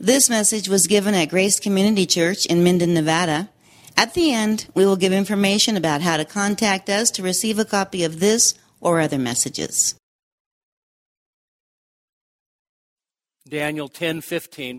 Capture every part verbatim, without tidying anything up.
This message was given at Grace Community Church in Minden, Nevada. At the end, we will give information about how to contact us to receive a copy of this or other messages. Daniel ten fifteen.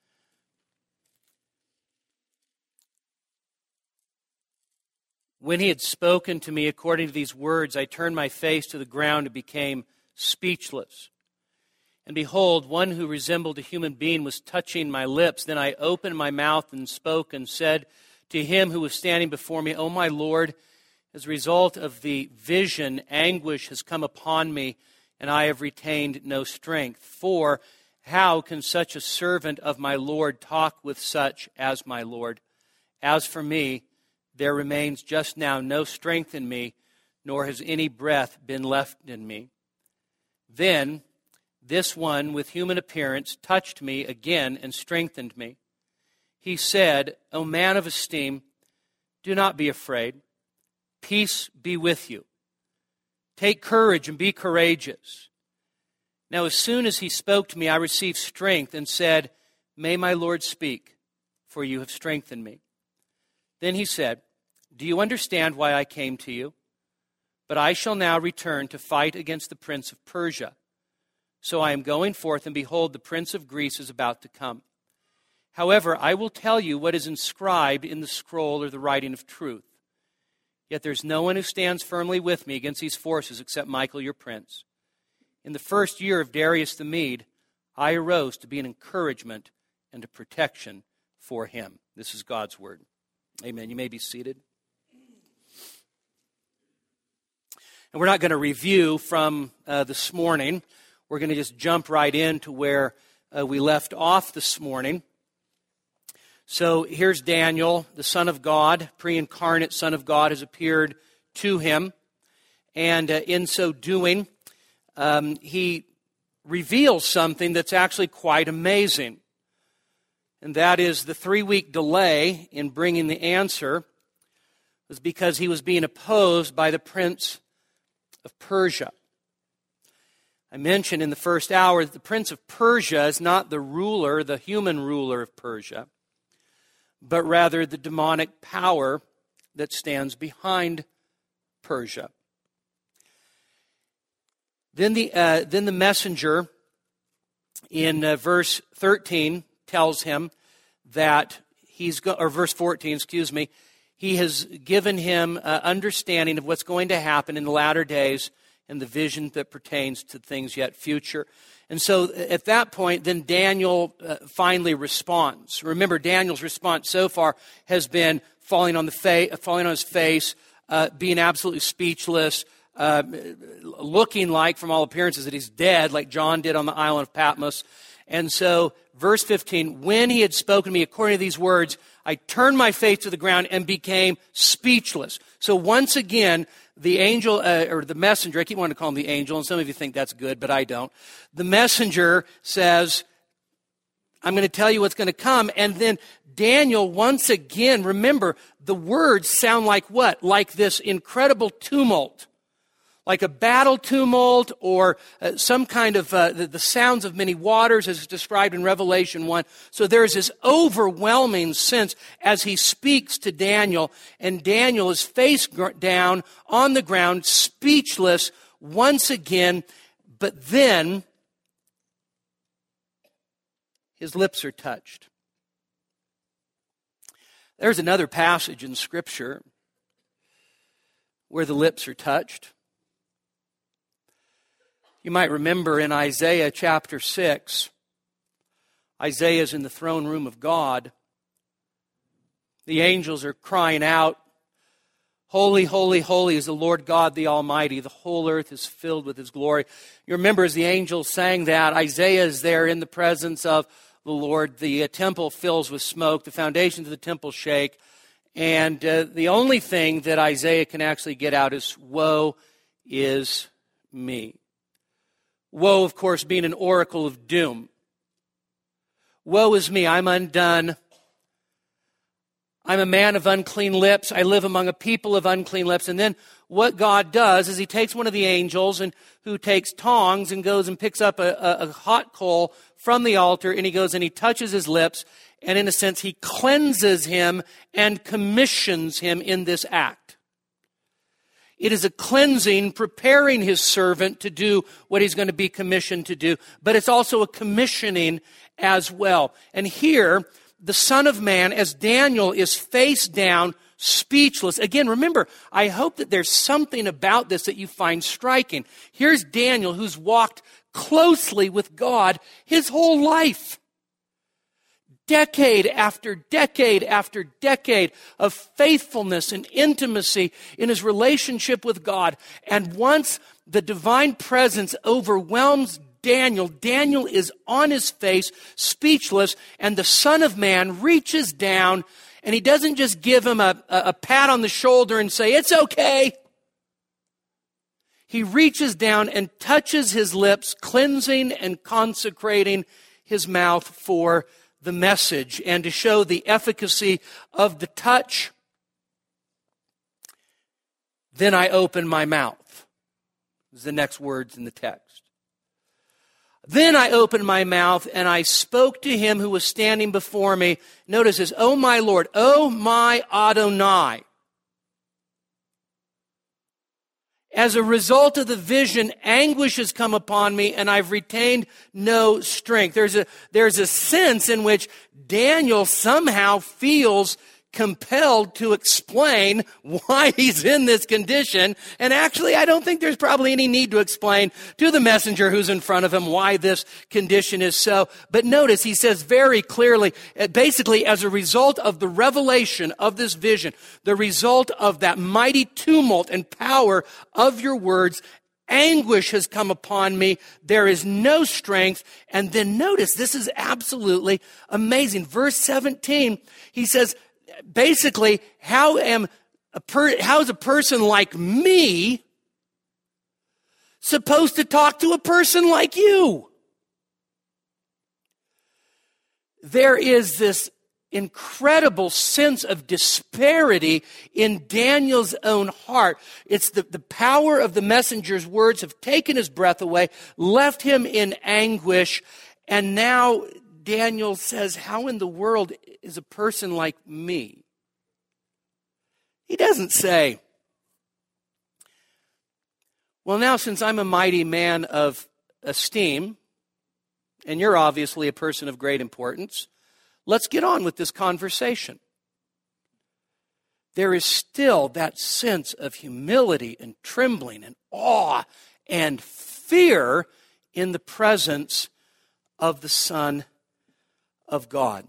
When he had spoken to me according to these words, I turned my face to the ground and became speechless. And behold, one who resembled a human being was touching my lips. Then I opened my mouth and spoke and said to him who was standing before me, O my Lord, as a result of the vision, anguish has come upon me, and I have retained no strength. For how can such a servant of my Lord talk with such as my Lord? As for me, there remains just now no strength in me, nor has any breath been left in me. Then this one with human appearance touched me again and strengthened me. He said, O man of esteem, do not be afraid. Peace be with you. Take courage and be courageous. Now as soon as he spoke to me, I received strength and said, May my Lord speak, for you have strengthened me. Then he said, Do you understand why I came to you? But I shall now return to fight against the prince of Persia. So I am going forth, and behold, the prince of Greece is about to come. However, I will tell you what is inscribed in the scroll or the writing of truth. Yet there's no one who stands firmly with me against these forces except Michael, your prince. In the first year of Darius the Mede, I arose to be an encouragement and a protection for him. This is God's word. Amen. You may be seated. And we're not going to review from uh, this morning. We're going to just jump right into where uh, we left off this morning. So here's Daniel, the Son of God, pre-incarnate Son of God, has appeared to him. And uh, in so doing, um, he reveals something that's actually quite amazing. And that is the three-week delay in bringing the answer was because he was being opposed by the prince of Persia. I mentioned in the first hour that the prince of Persia is not the ruler, the human ruler of Persia, but rather the demonic power that stands behind Persia. Then the uh, then the messenger in uh, verse thirteen tells him that he's go- or verse fourteen, excuse me, he has given him uh, understanding of what's going to happen in the latter days and the vision that pertains to things yet future. And so at that point, then Daniel uh, finally responds. Remember, Daniel's response so far has been falling on the fa- falling on his face, uh, being absolutely speechless, uh, looking like, from all appearances, that he's dead, like John did on the island of Patmos. And so, verse fifteen, when he had spoken to me according to these words, I turned my face to the ground and became speechless. So once again, the angel, uh, or the messenger, I keep wanting to call him the angel, and some of you think that's good, but I don't. The messenger says, I'm going to tell you what's going to come. And then Daniel, once again, remember, the words sound like what? Like this incredible tumult. Like a battle tumult, or uh, some kind of uh, the, the sounds of many waters as described in Revelation one. So there's this overwhelming sense as he speaks to Daniel, and Daniel is face gr- down on the ground, speechless once again, but then his lips are touched. There's another passage in Scripture where the lips are touched. You might remember in Isaiah chapter six, Isaiah is in the throne room of God. The angels are crying out, Holy, holy, holy is the Lord God the Almighty. The whole earth is filled with His glory. You remember as the angels sang that, Isaiah is there in the presence of the Lord. The uh, temple fills with smoke. The foundations of the temple shake. And uh, the only thing that Isaiah can actually get out is, Woe is me. Woe, of course, being an oracle of doom. Woe is me, I'm undone. I'm a man of unclean lips. I live among a people of unclean lips. And then what God does is he takes one of the angels and who takes tongs and goes and picks up a, a, a hot coal from the altar, and he goes and he touches his lips, and in a sense he cleanses him and commissions him in this act. It is a cleansing, preparing his servant to do what he's going to be commissioned to do, but it's also a commissioning as well. And here, the Son of Man, as Daniel is face down, speechless. Again, remember, I hope that there's something about this that you find striking. Here's Daniel, who's walked closely with God his whole life. Decade after decade after decade of faithfulness and intimacy in his relationship with God. And once the divine presence overwhelms Daniel, Daniel is on his face, speechless, and the Son of Man reaches down, and he doesn't just give him a, a, a pat on the shoulder and say, "It's okay." He reaches down and touches his lips, cleansing and consecrating his mouth for the message. And to show the efficacy of the touch, then I open my mouth. This is the next words in the text. Then I opened my mouth and I spoke to him who was standing before me. Notice this, "O my Lord, O my Adonai." As a result of the vision, anguish has come upon me, and I've retained no strength. There's a, there's a sense in which Daniel somehow feels compelled to explain why he's in this condition. And actually, I don't think there's probably any need to explain to the messenger who's in front of him why this condition is so. But notice, he says very clearly, basically as a result of the revelation of this vision, the result of that mighty tumult and power of your words, anguish has come upon me. There is no strength. And then notice, this is absolutely amazing. Verse seventeen, he says, basically, how am a per, how is a person like me supposed to talk to a person like you? There is this incredible sense of disparity in Daniel's own heart. It's the, the power of the messenger's words have taken his breath away, left him in anguish, and now Daniel says, how in the world is a person like me? He doesn't say, well, now since I'm a mighty man of esteem, and you're obviously a person of great importance, let's get on with this conversation. There is still that sense of humility and trembling and awe and fear in the presence of the Son of God.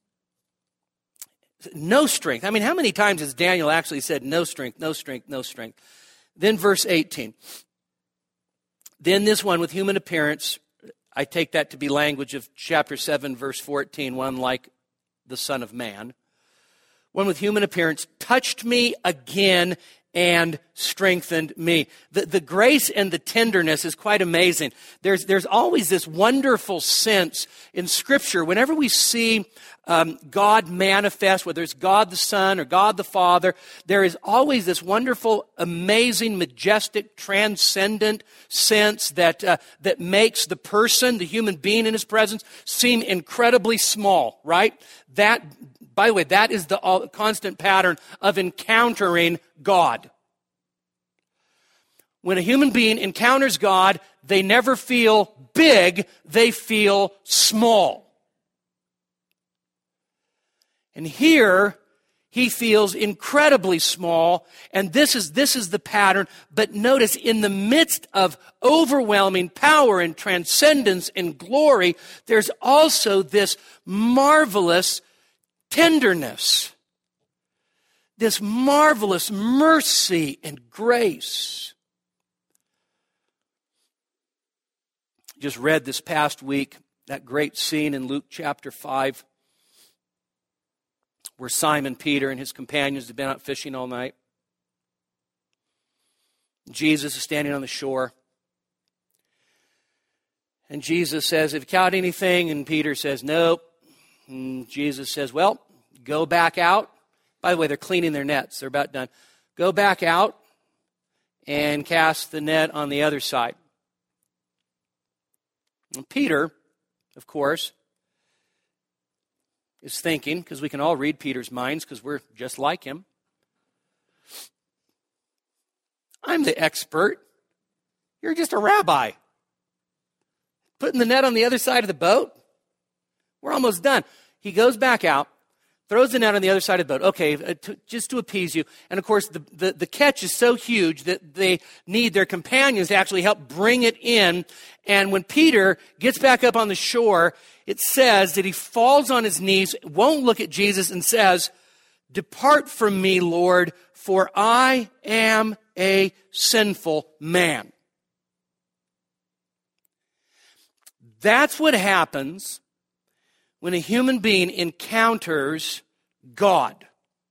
No strength. I mean, how many times has Daniel actually said no strength, no strength, no strength? Then verse eighteen. Then this one with human appearance, I take that to be language of chapter seven, verse fourteen, one like the Son of Man. One with human appearance touched me again and strengthened me. The, the grace and the tenderness is quite amazing. There's, there's always this wonderful sense in Scripture. Whenever we see um, God manifest, whether it's God the Son or God the Father, there is always this wonderful, amazing, majestic, transcendent sense that, uh, that makes the person, the human being in his presence, seem incredibly small, right? That By the way, that is the constant pattern of encountering God. When a human being encounters God, they never feel big, they feel small. And here, he feels incredibly small, and this is, this is the pattern. But notice, in the midst of overwhelming power and transcendence and glory, there's also this marvelous tenderness, this marvelous mercy and grace. Just read this past week that great scene in Luke chapter five where Simon Peter and his companions have been out fishing all night. Jesus is standing on the shore. And Jesus says, "Have you caught anything?" And Peter says, "Nope." And Jesus says, "Well, go back out By the way, they're cleaning their nets. They're about done. Go back out and cast the net on the other side. And Peter, of course, is thinking, because we can all read Peter's minds because we're just like him. I'm the expert. You're just a rabbi. Putting the net on the other side of the boat? We're almost done. He goes back out, throws the net on the other side of the boat. Okay, uh, to, just to appease you. And of course, the, the, the catch is so huge that they need their companions to actually help bring it in. And when Peter gets back up on the shore, it says that he falls on his knees, won't look at Jesus, and says, "Depart from me, Lord, for I am a sinful man." That's what happens when a human being encounters God.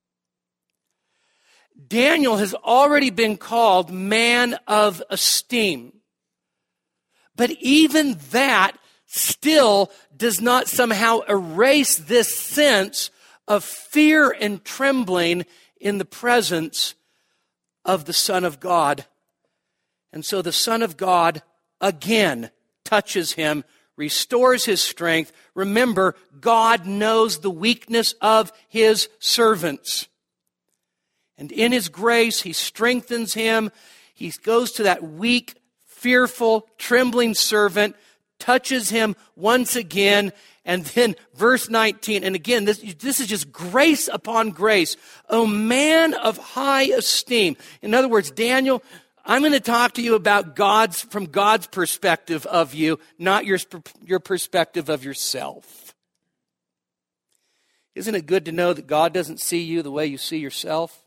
Daniel has already been called man of esteem. But even that still does not somehow erase this sense of fear and trembling in the presence of the Son of God. And so the Son of God again touches him, restores his strength. Remember, God knows the weakness of his servants. And in his grace, he strengthens him. He goes to that weak, fearful, trembling servant, touches him once again. And then verse nineteen, and again, this, this is just grace upon grace. O man of high esteem. In other words, Daniel, I'm going to talk to you about God's, from God's perspective of you, not your, your perspective of yourself. Isn't it good to know that God doesn't see you the way you see yourself?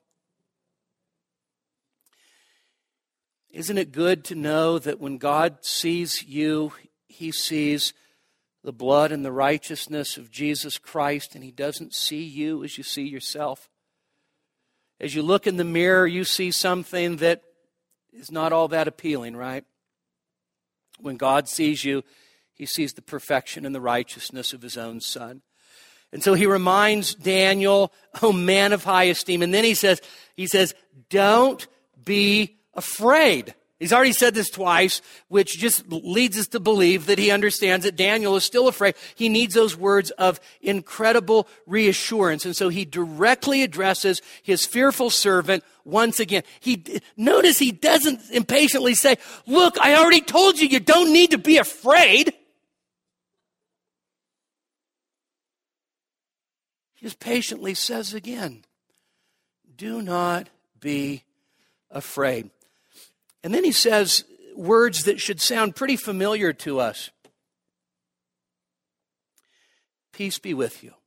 Isn't it good to know that when God sees you, he sees the blood and the righteousness of Jesus Christ, and he doesn't see you as you see yourself? As you look in the mirror, you see something that is not all that appealing, right? When God sees you, he sees the perfection and the righteousness of his own Son. And so he reminds Daniel, oh man of high esteem. And then he says, he says, don't be afraid. He's already said this twice, which just leads us to believe that he understands that Daniel is still afraid. He needs those words of incredible reassurance. And so he directly addresses his fearful servant once again. He, notice he doesn't impatiently say, look, I already told you, you don't need to be afraid. He just patiently says again, do not be afraid. And then he says words that should sound pretty familiar to us. Peace be with you.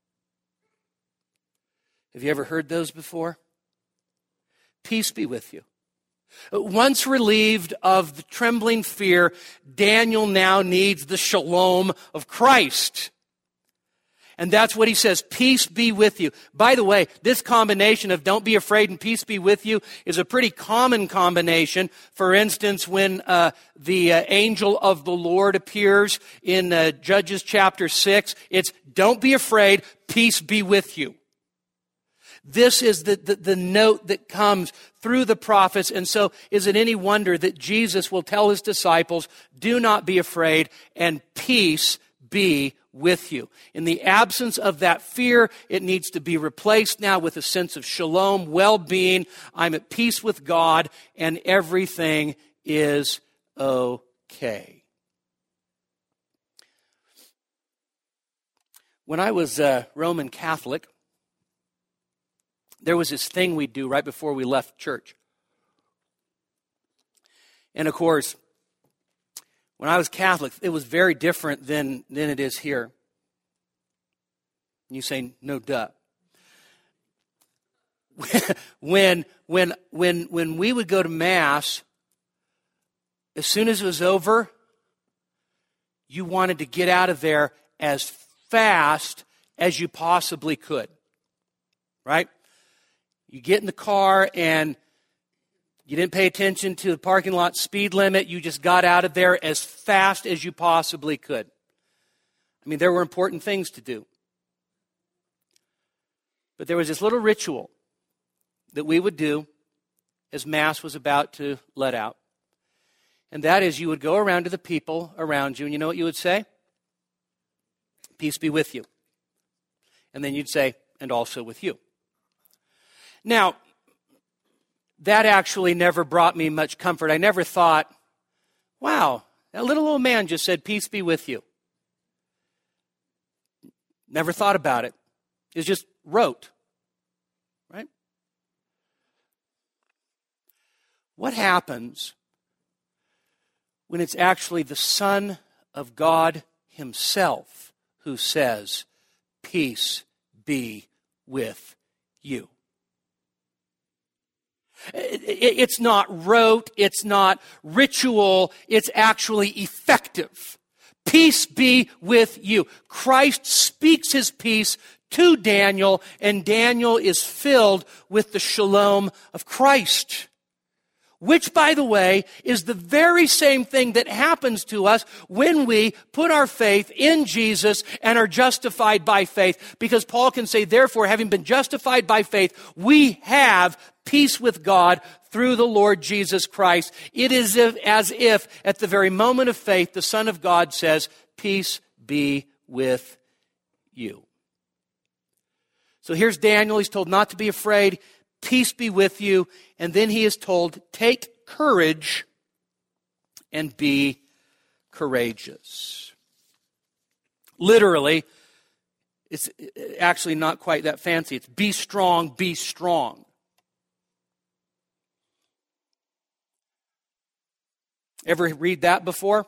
Have you ever heard those before? Peace be with you. Once relieved of the trembling fear, Daniel now needs the shalom of Christ. And that's what he says, peace be with you. By the way, this combination of don't be afraid and peace be with you is a pretty common combination. For instance, when uh, the uh, angel of the Lord appears in uh, Judges chapter six, it's don't be afraid, peace be with you. This is the, the, the note that comes through the prophets. And so is it any wonder that Jesus will tell his disciples, do not be afraid and peace be with you. In the absence of that fear, it needs to be replaced now with a sense of shalom, well-being. I'm at peace with God and everything is okay. When I was a Roman Catholic, there was this thing we'd do right before we left church. And of course, when I was Catholic, it was very different than, than it is here. And you say, no duh. when, when, when, when we would go to Mass, as soon as it was over, you wanted to get out of there as fast as you possibly could. Right? You get in the car and you didn't pay attention to the parking lot speed limit. You just got out of there as fast as you possibly could. I mean, there were important things to do. But there was this little ritual that we would do as Mass was about to let out. And that is, you would go around to the people around you, and you know what you would say? Peace be with you. And then you'd say, and also with you. Now, that actually never brought me much comfort. I never thought, wow, that little old man just said, peace be with you. Never thought about it. It was just rote, right? What happens when it's actually the Son of God himself who says, peace be with you? It's not rote, it's not ritual, it's actually effective. Peace be with you. Christ speaks his peace to Daniel, and Daniel is filled with the shalom of Christ. Which, by the way, is the very same thing that happens to us when we put our faith in Jesus and are justified by faith. Because Paul can say, therefore, having been justified by faith, we have peace with God through the Lord Jesus Christ. It is as if at the very moment of faith, the Son of God says, peace be with you. So here's Daniel. He's told not to be afraid. Peace be with you. And then he is told, take courage and be courageous. Literally, it's actually not quite that fancy. It's be strong, be strong. Ever read that before?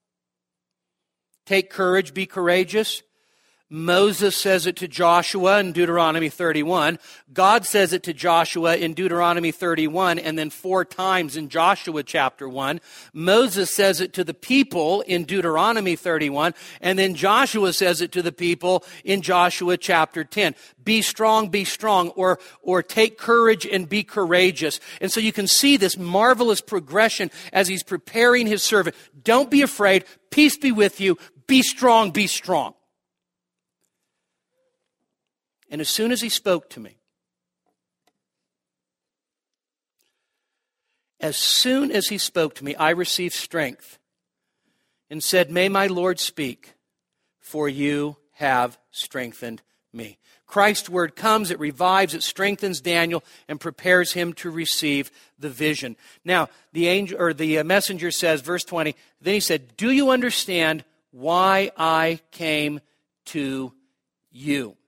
Take courage, be courageous. Moses says it to Joshua in Deuteronomy thirty-one. God says it to Joshua in Deuteronomy thirty-one, and then four times in Joshua chapter one. Moses says it to the people in Deuteronomy thirty-one, and then Joshua says it to the people in Joshua chapter ten. Be strong, be strong, or, or take courage and be courageous. And so you can see this marvelous progression as he's preparing his servant. Don't be afraid. Peace be with you. Be strong, be strong. And as soon as he spoke to me, as soon as he spoke to me, I received strength and said, may my Lord speak, for you have strengthened me. Christ's word comes, it revives, it strengthens Daniel, and prepares him to receive the vision. Now, the angel or the messenger says, verse twenty, then he said, do you understand why I came to you?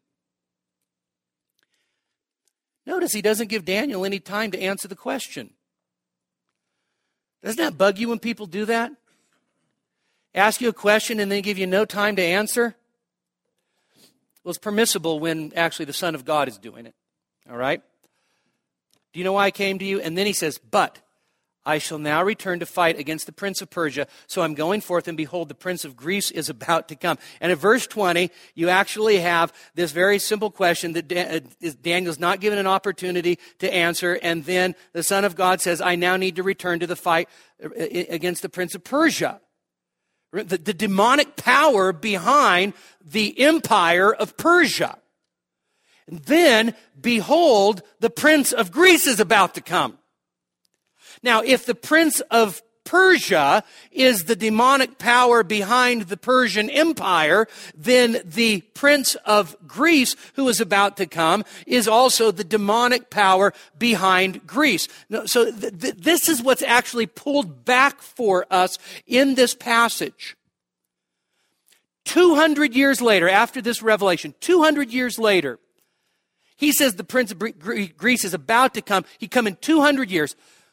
Notice he doesn't give Daniel any time to answer the question. Doesn't that bug you when people do that? Ask you a question and then give you no time to answer? Well, it's permissible when actually the Son of God is doing it. All right? Do you know why I came to you? And then he says, but I shall now return to fight against the prince of Persia. So I'm going forth, and behold, the prince of Greece is about to come. And in verse twenty, you actually have this very simple question that Daniel's not given an opportunity to answer. And then the Son of God says, I now need to return to the fight against the prince of Persia. The, the demonic power behind the empire of Persia. And then, behold, the prince of Greece is about to come. Now, if the prince of Persia is the demonic power behind the Persian Empire, then the prince of Greece, who is about to come, is also the demonic power behind Greece. So th- th- this is what's actually pulled back for us in this passage. two hundred years later, after this revelation, two hundred years later, he says the prince of Greece is about to come. He come in two hundred years.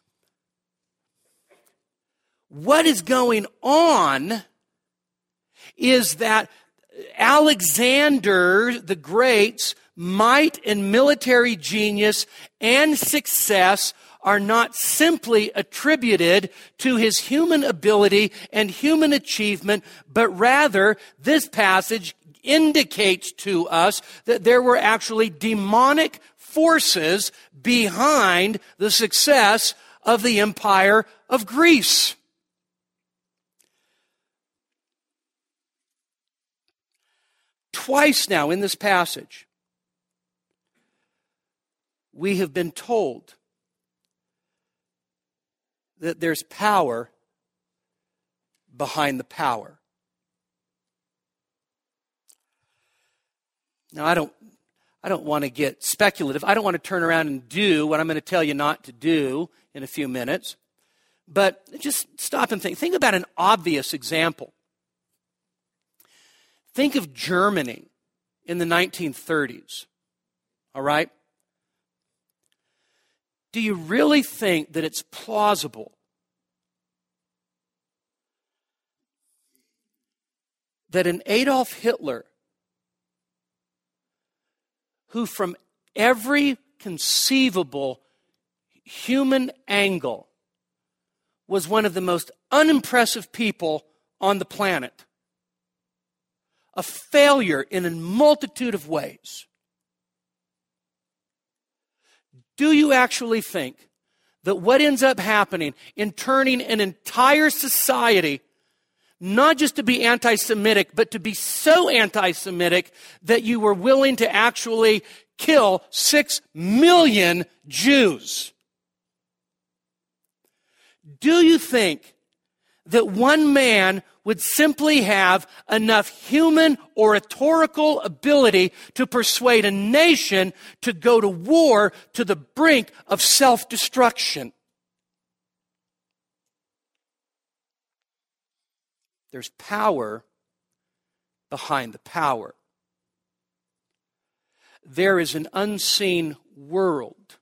What is going on is that Alexander the Great's might and military genius and success are not simply attributed to his human ability and human achievement, but rather this passage indicates to us that there were actually demonic forces behind the success of the empire of Greece. Twice now in this passage, we have been told that there's power behind the power. Now, I don't, I don't want to get speculative. I don't want to turn around and do what I'm going to tell you not to do in a few minutes. But just stop and think. Think about an obvious example. Think of Germany in the nineteen thirties. All right? Do you really think that it's plausible that an Adolf Hitler, who from every conceivable human angle was one of the most unimpressive people on the planet, a failure in a multitude of ways, do you actually think that what ends up happening in turning an entire society not just to be anti-Semitic, but to be so anti-Semitic that you were willing to actually kill six million Jews? Do you think that one man would simply have enough human oratorical ability to persuade a nation to go to war to the brink of self-destruction? There's power behind the power. There is an unseen world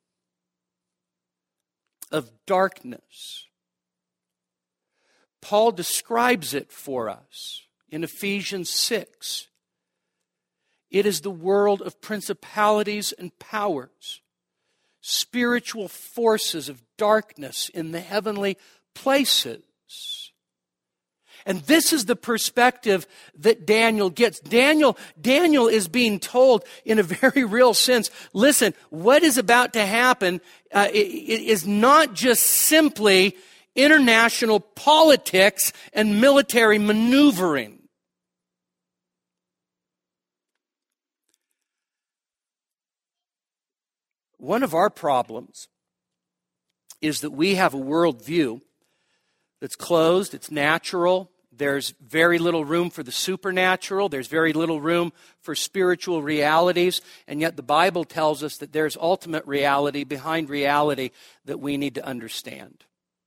of darkness. Paul describes it for us in Ephesians six. It is the world of principalities and powers, spiritual forces of darkness in the heavenly places. And this is the perspective that Daniel gets. Daniel, Daniel is being told in a very real sense, listen, what is about to happen uh, is not just simply international politics and military maneuvering. One of our problems is that we have a worldview that's closed, it's natural. There's very little room for the supernatural. There's very little room for spiritual realities. And yet the Bible tells us that there's ultimate reality behind reality that we need to understand.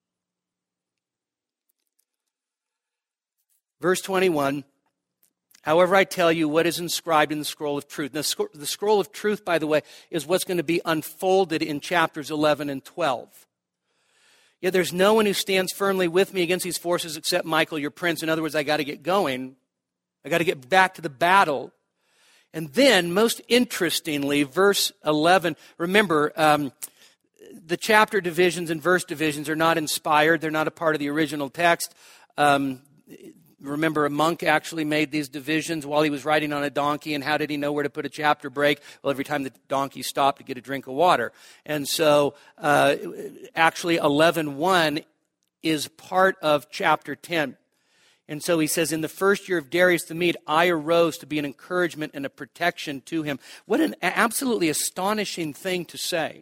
Verse twenty-one, however, I tell you what is inscribed in the scroll of truth. Now, the scroll of truth, by the way, is what's going to be unfolded in chapters eleven and twelve. Yet there's no one who stands firmly with me against these forces except Michael, your prince. In other words, I got to get going. I got to get back to the battle. And then, most interestingly, verse eleven, remember, um, the chapter divisions and verse divisions are not inspired. They're not a part of the original text. Um, Remember, a monk actually made these divisions while he was riding on a donkey, and how did he know where to put a chapter break? Well, every time the donkey stopped to get a drink of water. And so, uh, actually, eleven one is part of chapter ten. And so he says, in the first year of Darius the Mede, I arose to be an encouragement and a protection to him. What an absolutely astonishing thing to say.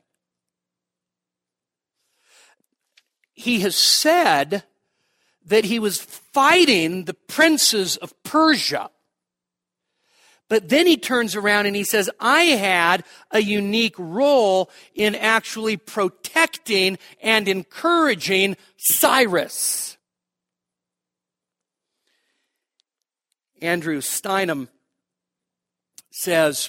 He has said that he was fighting the princes of Persia. But then he turns around and he says, I had a unique role in actually protecting and encouraging Cyrus. Andrew Steinem says,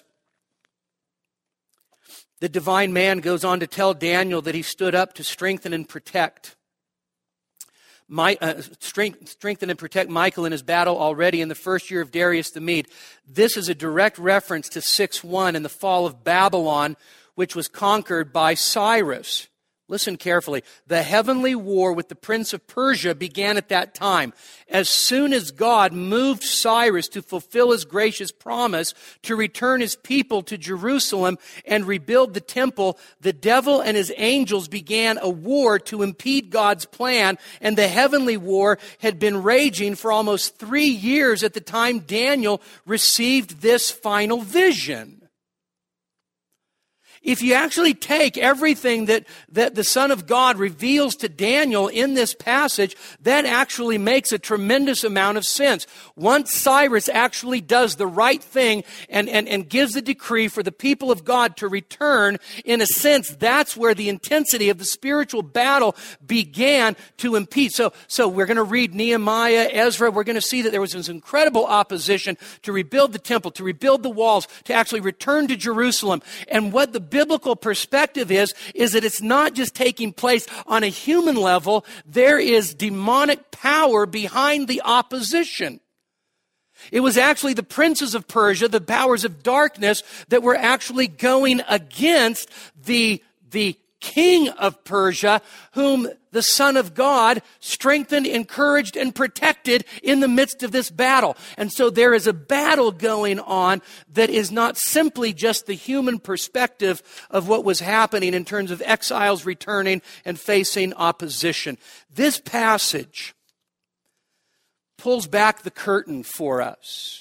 the divine man goes on to tell Daniel that he stood up to strengthen and protect. My, uh, strength, strengthen and protect Michael in his battle already in the first year of Darius the Mede. This is a direct reference to six one and the fall of Babylon, which was conquered by Cyrus. Listen carefully. The heavenly war with the prince of Persia began at that time. As soon as God moved Cyrus to fulfill his gracious promise to return his people to Jerusalem and rebuild the temple, the devil and his angels began a war to impede God's plan, and the heavenly war had been raging for almost three years at the time Daniel received this final vision. If you actually take everything that, that the Son of God reveals to Daniel in this passage, that actually makes a tremendous amount of sense. Once Cyrus actually does the right thing and, and, and gives the decree for the people of God to return, in a sense, that's where the intensity of the spiritual battle began to impede. So, so we're going to read Nehemiah, Ezra. We're going to see that there was this incredible opposition to rebuild the temple, to rebuild the walls, to actually return to Jerusalem. And what the biblical perspective is, is that it's not just taking place on a human level. There is demonic power behind the opposition. It was actually the princes of Persia, the powers of darkness, that were actually going against the, the king of Persia, whom the Son of God strengthened, encouraged, and protected in the midst of this battle. And so there is a battle going on that is not simply just the human perspective of what was happening in terms of exiles returning and facing opposition. This passage pulls back the curtain for us.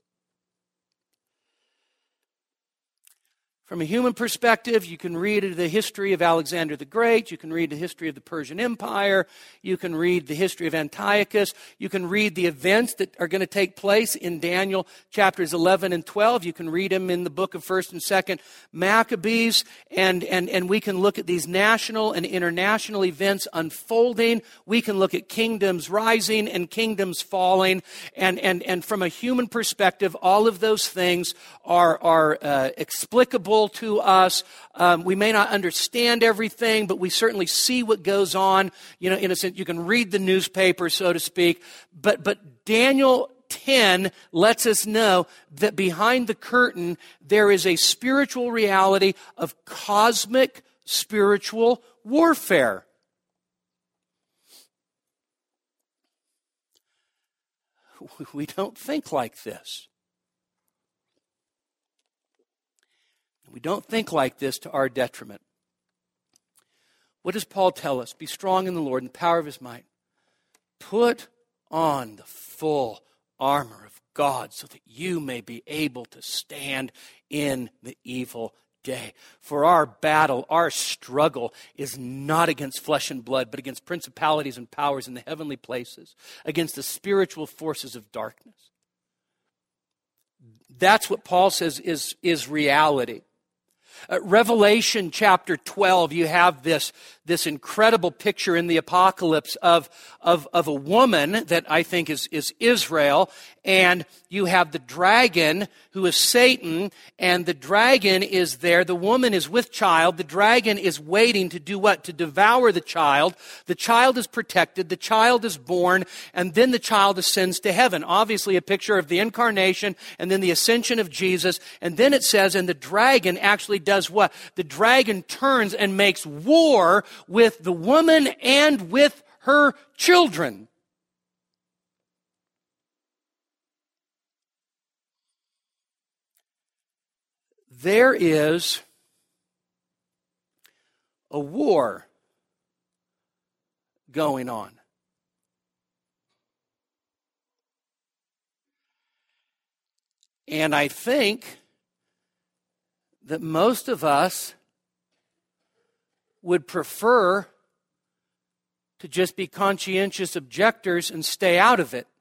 From a human perspective, you can read the history of Alexander the Great. You can read the history of the Persian Empire. You can read the history of Antiochus. You can read the events that are going to take place in Daniel chapters eleven and twelve. You can read them in the book of First and Second Maccabees. And, and, and we can look at these national and international events unfolding. We can look at kingdoms rising and kingdoms falling. And, and, and from a human perspective, all of those things are, are uh, explicable to us. Um, we may not understand everything, but we certainly see what goes on. You know, in a sense, you can read the newspaper, so to speak. But but Daniel ten lets us know that behind the curtain there is a spiritual reality of cosmic spiritual warfare. We don't think like this. We don't think like this to our detriment. What does Paul tell us? Be strong in the Lord and the power of his might. Put on the full armor of God so that you may be able to stand in the evil day. For our battle, our struggle is not against flesh and blood, but against principalities and powers in the heavenly places, against the spiritual forces of darkness. That's what Paul says is, is reality. Uh, Revelation chapter twelve, you have this, this incredible picture in the apocalypse of, of, of a woman that I think is, is Israel, and you have the dragon who is Satan, and the dragon is there. The woman is with child. The dragon is waiting to do what? To devour the child. The child is protected. The child is born, and then the child ascends to heaven. Obviously a picture of the incarnation and then the ascension of Jesus. And then it says, and the dragon actually does what? The dragon turns and makes war with the woman and with her children. There is a war going on. And I think that most of us would prefer to just be conscientious objectors and stay out of it.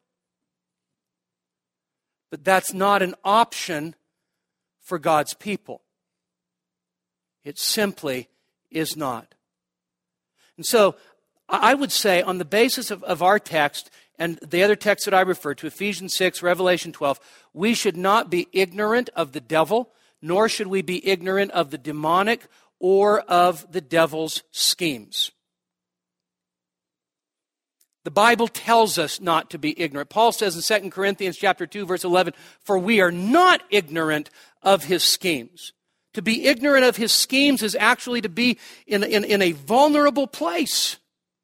But that's not an option for God's people. It simply is not. And so I would say on the basis of, of our text and the other texts that I refer to, Ephesians six, Revelation twelve, we should not be ignorant of the devil, nor should we be ignorant of the demonic or of the devil's schemes. The Bible tells us not to be ignorant. Paul says in Second Corinthians chapter two, verse eleven, for we are not ignorant of his schemes. To be ignorant of his schemes is actually to be in, in, in a vulnerable place.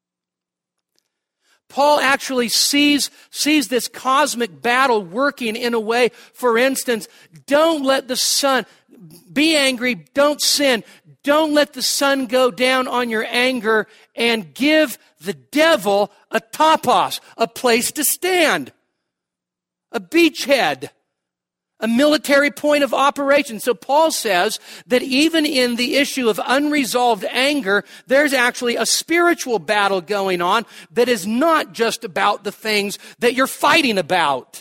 Paul actually sees, sees this cosmic battle working in a way, for instance, don't let the sun, be angry, don't sin, don't let the sun go down on your anger, and give the devil a topos, a place to stand, a beachhead, a military point of operation. So Paul says that even in the issue of unresolved anger, there's actually a spiritual battle going on that is not just about the things that you're fighting about.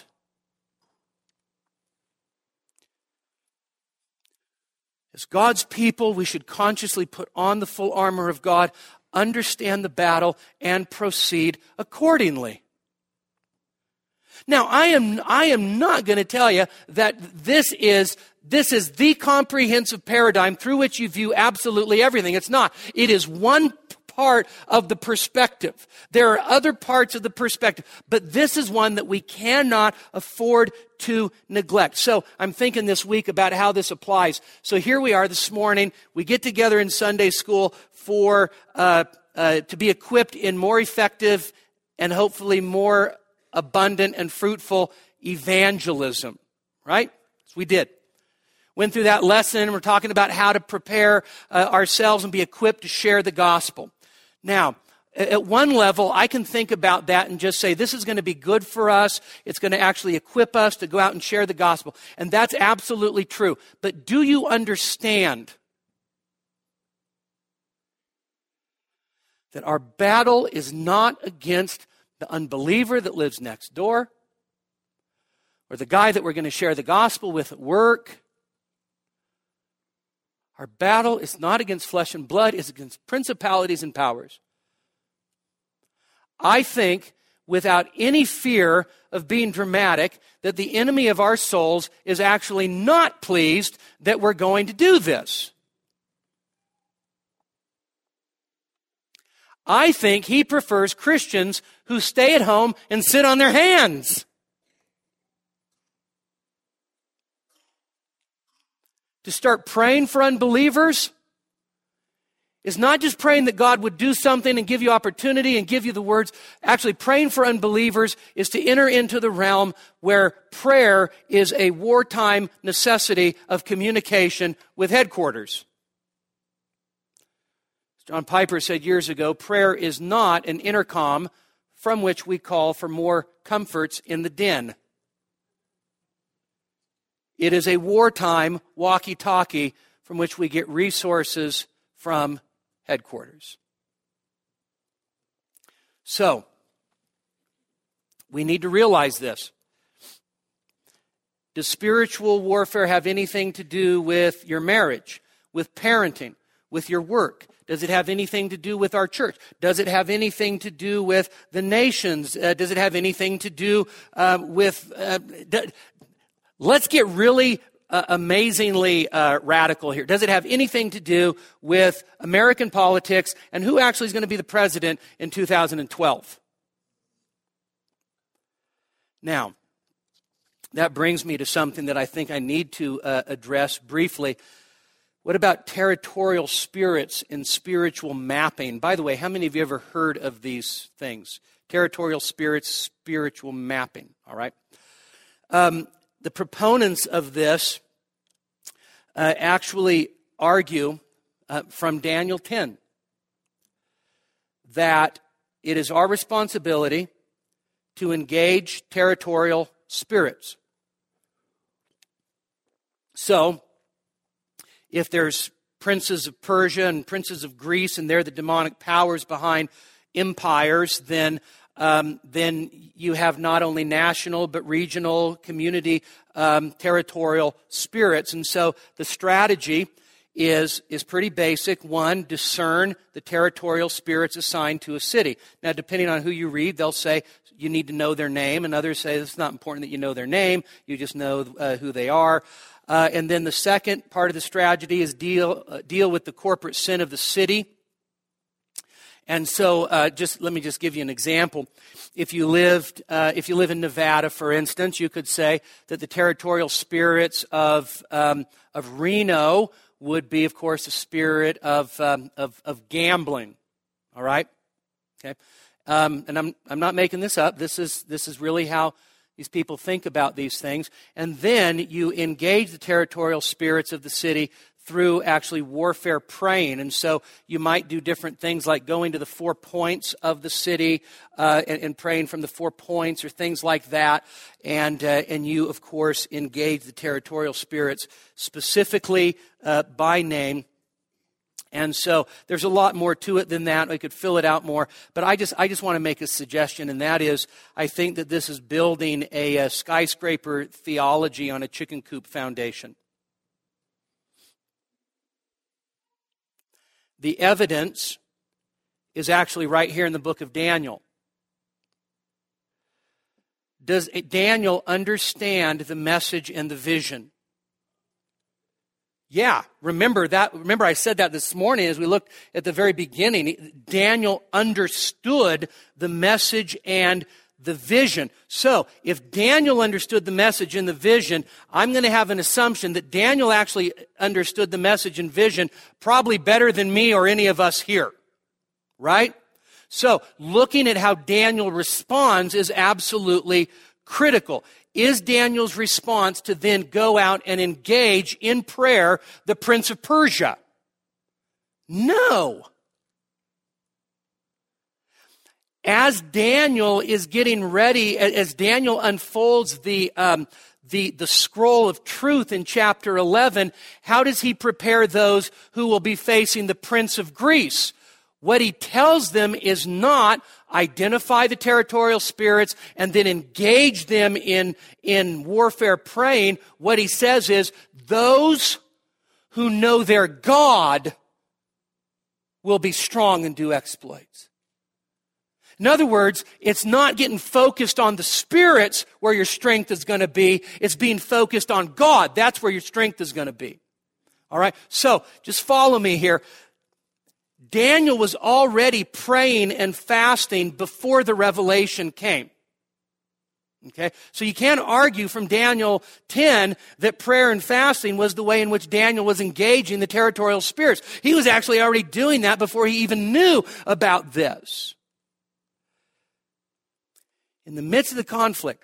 As God's people, we should consciously put on the full armor of God, understand the battle, and proceed accordingly. Now, I am, I am not going to tell you that this is, this is the comprehensive paradigm through which you view absolutely everything. It's not. It is one part of the perspective. There are other parts of the perspective, but this is one that we cannot afford to neglect. So I'm thinking this week about how this applies. So here we are this morning. We get together in Sunday school for uh, uh, to be equipped in more effective and hopefully more abundant and fruitful evangelism, right? So we did. Went through that lesson. We're talking about how to prepare uh, ourselves and be equipped to share the gospel. Now, at one level, I can think about that and just say, this is going to be good for us. It's going to actually equip us to go out and share the gospel. And that's absolutely true. But do you understand that our battle is not against the unbeliever that lives next door, or the guy that we're going to share the gospel with at work? Our battle is not against flesh and blood, it's against principalities and powers. I think, without any fear of being dramatic, that the enemy of our souls is actually not pleased that we're going to do this. I think he prefers Christians who stay at home and sit on their hands. To start praying for unbelievers is not just praying that God would do something and give you opportunity and give you the words. Actually, praying for unbelievers is to enter into the realm where prayer is a wartime necessity of communication with headquarters. John Piper said years ago, prayer is not an intercom from which we call for more comforts in the den. It is a wartime walkie-talkie from which we get resources from headquarters. So, we need to realize this. Does spiritual warfare have anything to do with your marriage, with parenting, with your work? Does it have anything to do with our church? Does it have anything to do with the nations? Uh, does it have anything to do um, with... Uh, d- let's get really uh, amazingly uh, radical here. Does it have anything to do with American politics and who actually is going to be the president in two thousand twelve? Now, that brings me to something that I think I need to uh, address briefly. What about territorial spirits and spiritual mapping? By the way, how many of you ever heard of these things? Territorial spirits, spiritual mapping, all right? Um, the proponents of this uh, actually argue uh, from Daniel ten that it is our responsibility to engage territorial spirits. So, if there's princes of Persia and princes of Greece, and they're the demonic powers behind empires, then um, then you have not only national but regional, community, um, territorial spirits. And so the strategy is is pretty basic. One, discern the territorial spirits assigned to a city. Now, depending on who you read, they'll say you need to know their name, and others say it's not important that you know their name. You just know uh, who they are. Uh, and then the second part of the strategy is deal uh, deal with the corporate sin of the city. And so, uh, just let me just give you an example. If you lived, uh, if you live in Nevada, for instance, you could say that the territorial spirits of um, of Reno would be, of course, the spirit of um, of, of gambling. All right, okay. Um, and I'm I'm not making this up. This is this is really how these people think about these things. And then you engage the territorial spirits of the city through actually warfare praying. And so you might do different things like going to the four points of the city uh, and, and praying from the four points or things like that. And, uh, and you, of course, engage the territorial spirits specifically uh, by name. And so there's a lot more to it than that. I could fill it out more. But I just I just want to make a suggestion, and that is I think that this is building a, a skyscraper theology on a chicken coop foundation. The evidence is actually right here in the book of Daniel. Does Daniel understand the message and the vision? Yeah, remember that. Remember I said that this morning as we looked at the very beginning. Daniel understood the message and the vision. So, if Daniel understood the message and the vision, I'm going to have an assumption that Daniel actually understood the message and vision probably better than me or any of us here. Right? So, looking at how Daniel responds is absolutely critical. Is Daniel's response to then go out and engage in prayer the Prince of Persia? No. As Daniel is getting ready, as Daniel unfolds the, um, the, the scroll of truth in chapter eleven, how does he prepare those who will be facing the Prince of Greece? What he tells them is not identify the territorial spirits and then engage them in, in warfare praying. What he says is those who know their God will be strong and do exploits. In other words, it's not getting focused on the spirits where your strength is going to be. It's being focused on God. That's where your strength is going to be. All right? So, just follow me here. Daniel was already praying and fasting before the revelation came. Okay? So you can't argue from Daniel ten that prayer and fasting was the way in which Daniel was engaging the territorial spirits. He was actually already doing that before he even knew about this. In the midst of the conflict,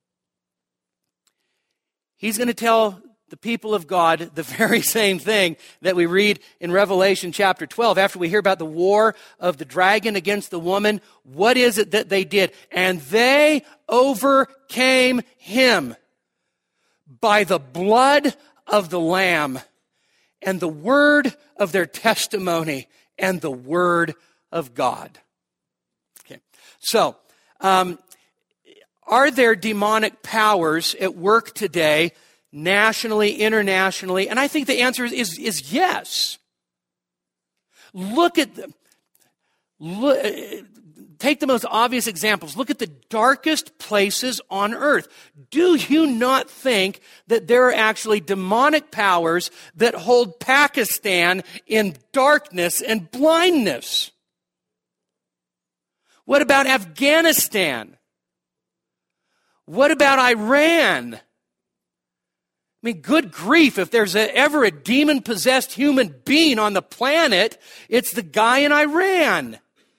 he's going to tell the people of God the very same thing that we read in Revelation chapter twelve. After we hear about the war of the dragon against the woman, what is it that they did? And they overcame him by the blood of the Lamb and the word of their testimony and the word of God. Okay, so um, are there demonic powers at work today, nationally, internationally? And I think the answer is, is, is yes. Look at the, look, take the most obvious examples. Look at the darkest places on earth. Do you not think that there are actually demonic powers that hold Pakistan in darkness and blindness? What about Afghanistan? What about Iran? I mean, good grief, if there's a, ever a demon-possessed human being on the planet, it's the guy in Iran.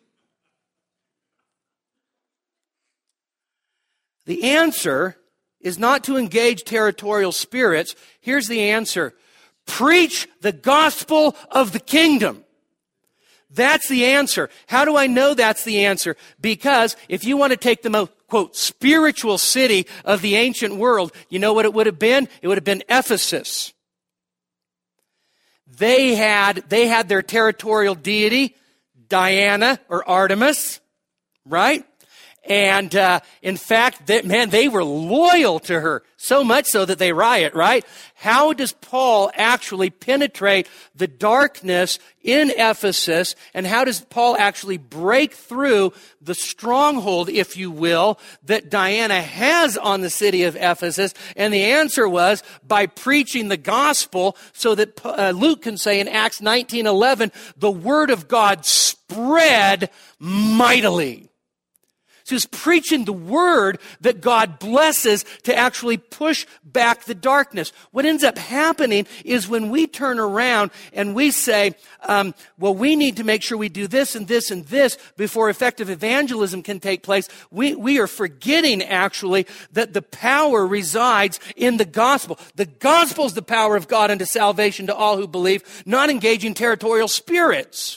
The answer is not to engage territorial spirits. Here's the answer. Preach the gospel of the kingdom. That's the answer. How do I know that's the answer? Because if you want to take the most, quote, spiritual city of the ancient world, you know what it would have been? It would have been Ephesus. They had, they had their territorial deity, Diana or Artemis, right? And uh, in fact, they, man, they were loyal to her, so much so that they riot, right? How does Paul actually penetrate the darkness in Ephesus, and how does Paul actually break through the stronghold, if you will, that Diana has on the city of Ephesus? And the answer was by preaching the gospel, so that uh, Luke can say in Acts nineteen eleven, the word of God spread mightily. just preaching the word that God blesses to actually push back the darkness. What ends up happening is when we turn around and we say, um, well, we need to make sure we do this and this and this before effective evangelism can take place, we, we are forgetting actually that the power resides in the gospel. The gospel is the power of God unto salvation to all who believe, not engaging territorial spirits.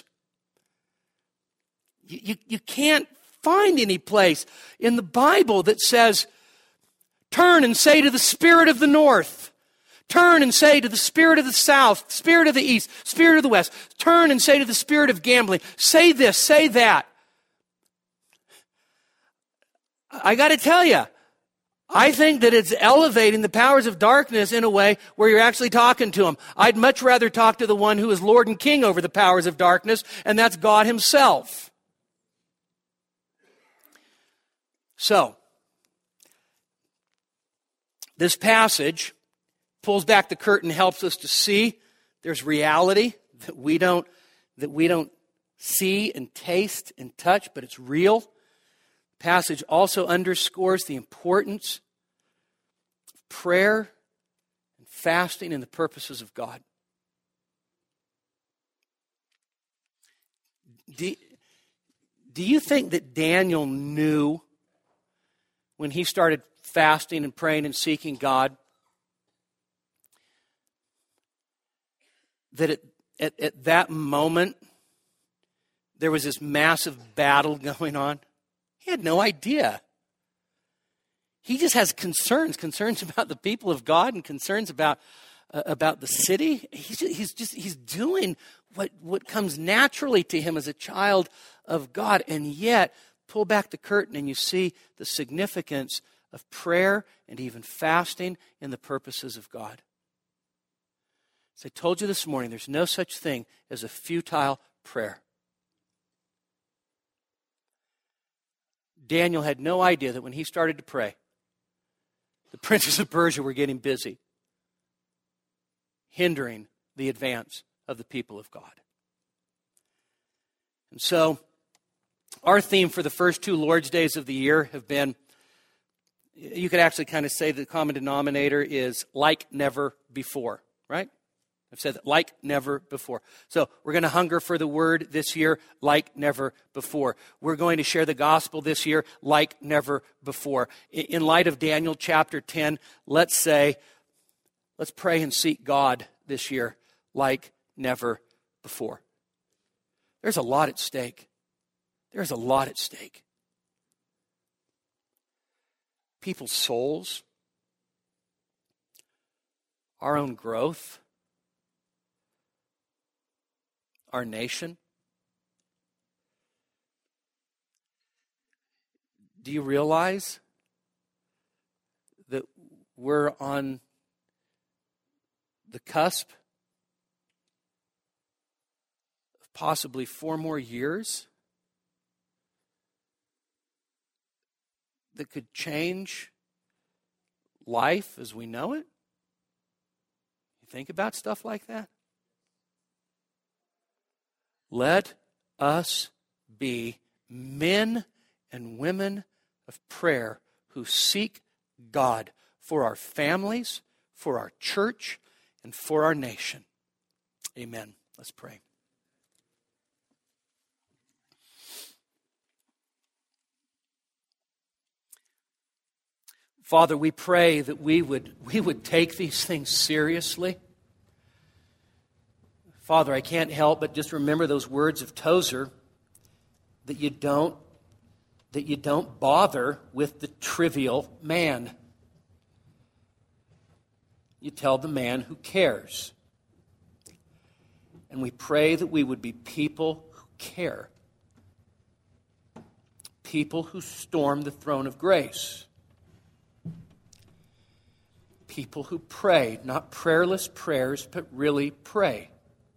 You, you, you can't find any place in the Bible that says, turn and say to the spirit of the north, turn and say to the spirit of the south, spirit of the east, spirit of the west, turn and say to the spirit of gambling, say this, say that. I got to tell you, I think that it's elevating the powers of darkness in a way where you're actually talking to them. I'd much rather talk to the one who is Lord and King over the powers of darkness, and that's God himself. So, this passage pulls back the curtain, helps us to see there's reality that we don't, that we don't see and taste and touch, but it's real. The passage also underscores the importance of prayer and fasting and the purposes of God. Do, do you think that Daniel knew when he started fasting and praying and seeking God, that at, at, at that moment, there was this massive battle going on? He had no idea. He just has concerns, concerns about the people of God and concerns about, uh, about the city. He's just, he's just, he's doing what, what comes naturally to him as a child of God. And yet, pull back the curtain and you see the significance of prayer and even fasting in the purposes of God. As I told you this morning, there's no such thing as a futile prayer. Daniel had no idea that when he started to pray, the princes of Persia were getting busy, hindering the advance of the people of God. And so, our theme for the first two Lord's Days of the year have been, you could actually kind of say the common denominator is like never before, right? I've said that, like never before. So we're going to hunger for the word this year like never before. We're going to share the gospel this year like never before. In light of Daniel chapter ten, let's say, let's pray and seek God this year like never before. There's a lot at stake. There's a lot at stake. People's souls, our own growth, our nation. Do you realize that we're on the cusp of possibly four more years that could change life as we know it? You think about stuff like that? Let us be men and women of prayer who seek God for our families, for our church, and for our nation. Amen. Let's pray. Father, we pray that we would, we would take these things seriously. Father, I can't help but just remember those words of Tozer, that you don't, that you don't bother with the trivial man. You tell the man who cares. And we pray that we would be people who care. People who storm the throne of grace. People who pray, not prayerless prayers, but really pray.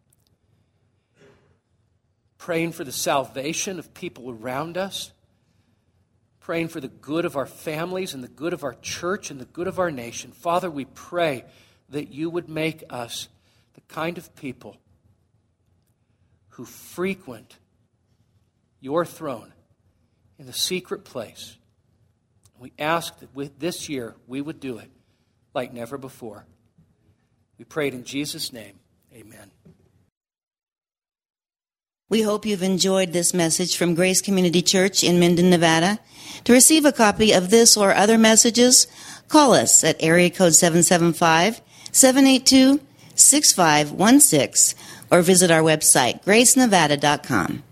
Praying for the salvation of people around us. Praying for the good of our families and the good of our church and the good of our nation. Father, we pray that you would make us the kind of people who frequent your throne in the secret place. We ask that with this year we would do it like never before. We prayed in Jesus' name. Amen. We hope you've enjoyed this message from Grace Community Church in Minden, Nevada. To receive a copy of this or other messages, call us at area code seven seven five, seven eight two, six five one six or visit our website, grace nevada dot com.